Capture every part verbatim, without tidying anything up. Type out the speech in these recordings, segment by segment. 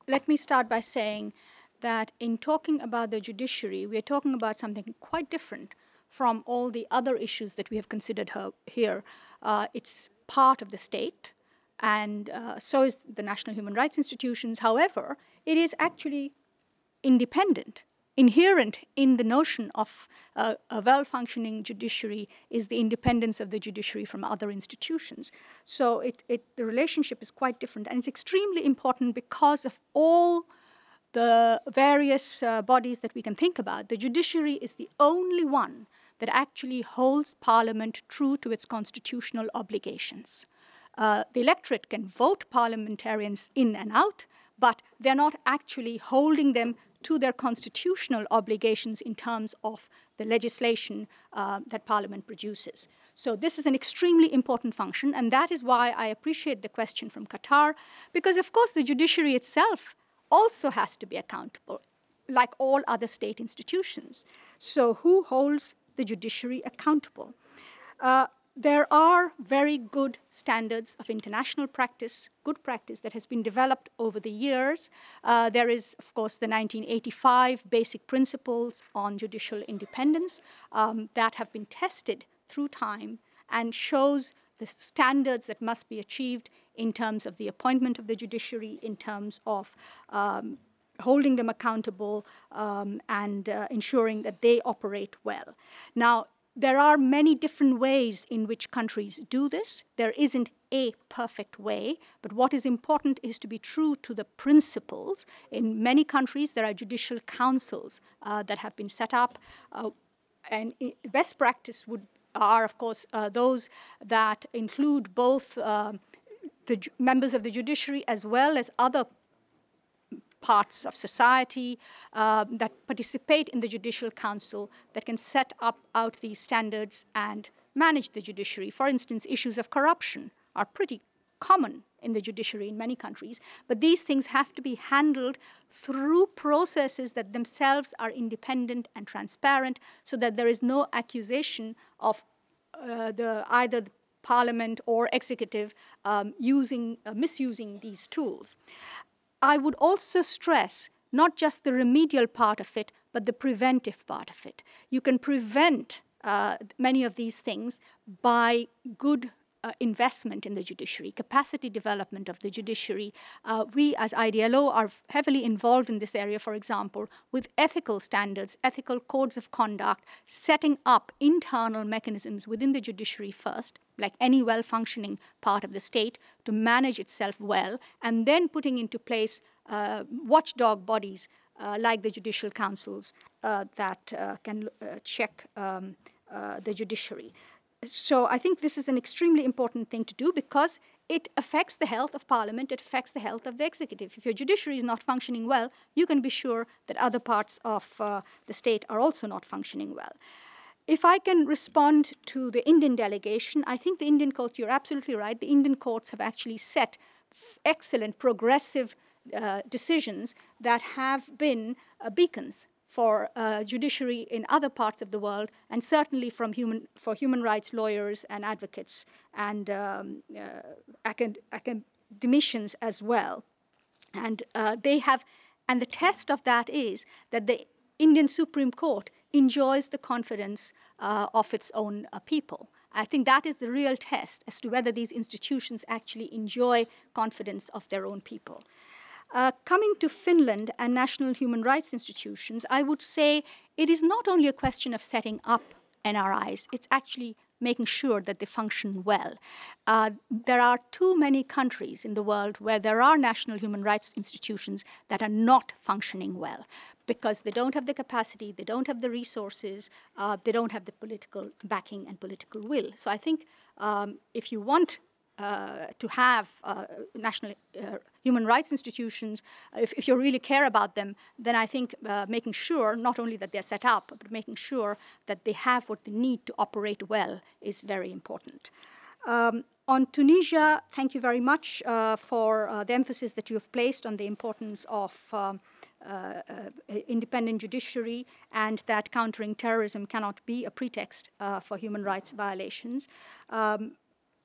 let me start by saying that in talking about the judiciary, we are talking about something quite different from all the other issues that we have considered her- here. Uh, it's part of the state, and uh, so is the national human rights institutions. However, it is actually independent. Inherent in the notion of uh, a well functioning judiciary is the independence of the judiciary from other institutions. So it, it, the relationship is quite different, and it's extremely important because of all the various uh, bodies that we can think about. The judiciary is the only one that actually holds parliament true to its constitutional obligations. Uh, the electorate can vote parliamentarians in and out, but they're not actually holding them to their constitutional obligations in terms of the legislation uh, that parliament produces. So this is an extremely important function, and that is why I appreciate the question from Qatar, because of course the judiciary itself also has to be accountable, like all other state institutions. So who holds the judiciary accountable? Uh, there are very good standards of international practice, good practice that has been developed over the years. Uh, there is, of course, the nineteen eighty-five Basic Principles on Judicial Independence um, that have been tested through time and shows the standards that must be achieved in terms of the appointment of the judiciary, in terms of um, holding them accountable um, and uh, ensuring that they operate well. Now, there are many different ways in which countries do this. There isn't a perfect way, but what is important is to be true to the principles. In many countries, there are judicial councils uh, that have been set up, uh, and best practice would are, of course, uh, those that include both um, the members of the judiciary as well as other parts of society uh, that participate in the Judicial Council that can set up out these standards and manage the judiciary. For instance, issues of corruption are pretty common in the judiciary in many countries, but these things have to be handled through processes that themselves are independent and transparent so that there is no accusation of uh, the, either the parliament or executive um, using, uh, misusing these tools. I would also stress not just the remedial part of it, but the preventive part of it. You can prevent uh, many of these things by good uh, investment in the judiciary, capacity development of the judiciary. Uh, we, as I D L O, are heavily involved in this area, for example, with ethical standards, ethical codes of conduct, setting up internal mechanisms within the judiciary first, like any well functioning part of the state, to manage itself well, and then putting into place uh, watchdog bodies uh, like the judicial councils uh, that uh, can uh, check um, uh, the judiciary. So I think this is an extremely important thing to do because it affects the health of parliament, it affects the health of the executive. If your judiciary is not functioning well, you can be sure that other parts of uh, the state are also not functioning well. If I can respond to the Indian delegation, I think the Indian courts, you're absolutely right, the Indian courts have actually set excellent progressive uh, decisions that have been uh, beacons for uh, judiciary in other parts of the world, and certainly from human, for human rights lawyers and advocates and um, uh, acad- academicians as well. And uh, they have, and the test of that is that the Indian Supreme Court enjoys the confidence uh, of its own uh, people. I think that is the real test as to whether these institutions actually enjoy confidence of their own people. Uh, coming to Finland and national human rights institutions, I would say it is not only a question of setting up N R Is, it's actually making sure that they function well. Uh, there are too many countries in the world where there are national human rights institutions that are not functioning well because they don't have the capacity, they don't have the resources, uh, they don't have the political backing and political will. So I think um, if you want uh, to have uh, national uh, human rights institutions, if, if you really care about them, then I think uh, making sure not only that they're set up, but making sure that they have what they need to operate well is very important. Um, on Tunisia, thank you very much uh, for uh, the emphasis that you have placed on the importance of um, uh, uh, independent judiciary and that countering terrorism cannot be a pretext uh, for human rights violations. Um,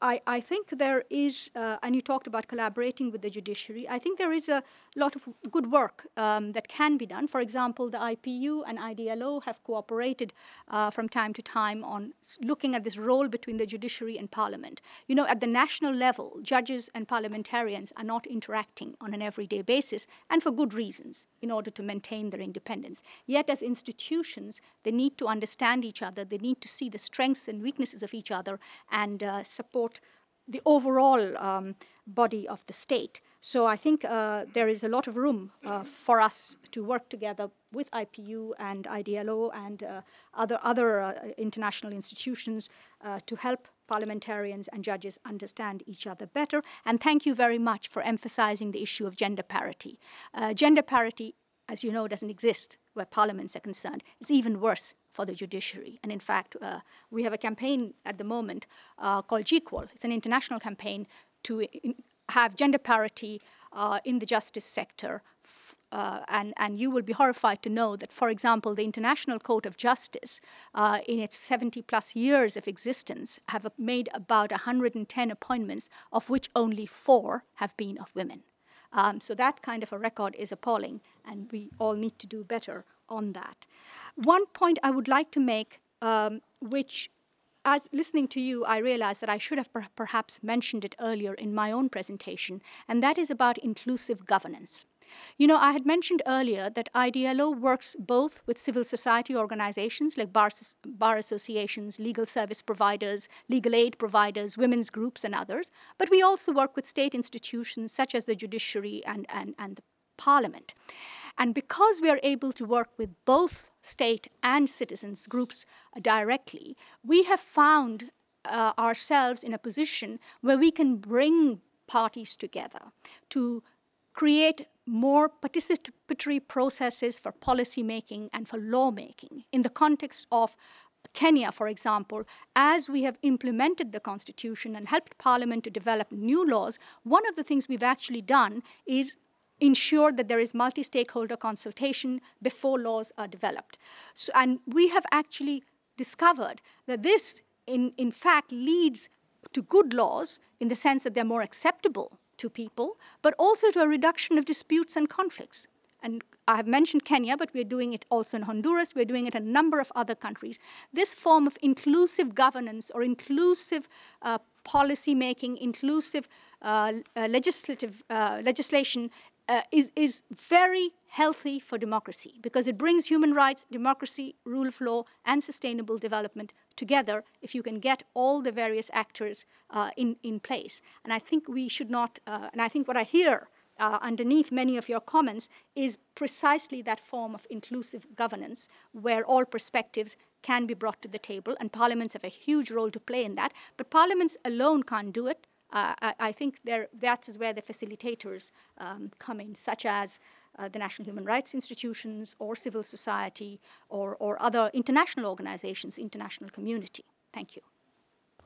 I, I think there is, uh, and you talked about collaborating with the judiciary, I think there is a lot of good work um, that can be done. For example, the I P U and I D L O have cooperated uh, from time to time on looking at this role between the judiciary and parliament. You know, at the national level, judges and parliamentarians are not interacting on an everyday basis, and for good reasons, in order to maintain their independence. Yet, as institutions, they need to understand each other, they need to see the strengths and weaknesses of each other, and uh, support the overall um, body of the state. So I think uh, there is a lot of room uh, for us to work together with I P U and I D L O and uh, other, other uh, international institutions uh, to help parliamentarians and judges understand each other better. And thank you very much for emphasizing the issue of gender parity. Uh, gender parity, as you know, doesn't exist where parliaments are concerned. It's even worse for the judiciary. And in fact, uh, we have a campaign at the moment uh, called G-Qual. It's an international campaign to in, have gender parity uh, in the justice sector. Uh, and, and you will be horrified to know that, for example, the International Court of Justice, uh, in its seventy plus years of existence, have made about one hundred ten appointments, of which only four have been of women. Um, so that kind of a record is appalling, and we all need to do better on that. One point I would like to make, um, which, as listening to you, I realized that I should have per perhaps mentioned it earlier in my own presentation, and that is about inclusive governance. You know, I had mentioned earlier that I D L O works both with civil society organizations like bar, bar associations, legal service providers, legal aid providers, women's groups, and others. But we also work with state institutions such as the judiciary and, and, and the parliament. And because we are able to work with both state and citizens groups directly, we have found uh, ourselves in a position where we can bring parties together to create more participatory processes for policy making and for lawmaking. In the context of Kenya, for example, as we have implemented the constitution and helped parliament to develop new laws, one of the things we've actually done is ensure that there is multi-stakeholder consultation before laws are developed. So, and we have actually discovered that this, in, in fact, leads to good laws in the sense that they're more acceptable to people, but also to a reduction of disputes and conflicts. And I have mentioned Kenya, but we're doing it also in Honduras. We're doing it in a number of other countries. This form of inclusive governance or inclusive uh, policy making, inclusive uh, uh, legislative uh, legislation uh, is, is very healthy for democracy because it brings human rights, democracy, rule of law, and sustainable development together if you can get all the various actors uh, in, in place. And I think we should not, uh, and I think what I hear Uh, underneath many of your comments is precisely that form of inclusive governance where all perspectives can be brought to the table, and parliaments have a huge role to play in that. But parliaments alone can't do it. Uh, I, I think that's where the facilitators um, come in, such as uh, the National Human Rights Institutions or civil society or, or other international organizations, international community. Thank you.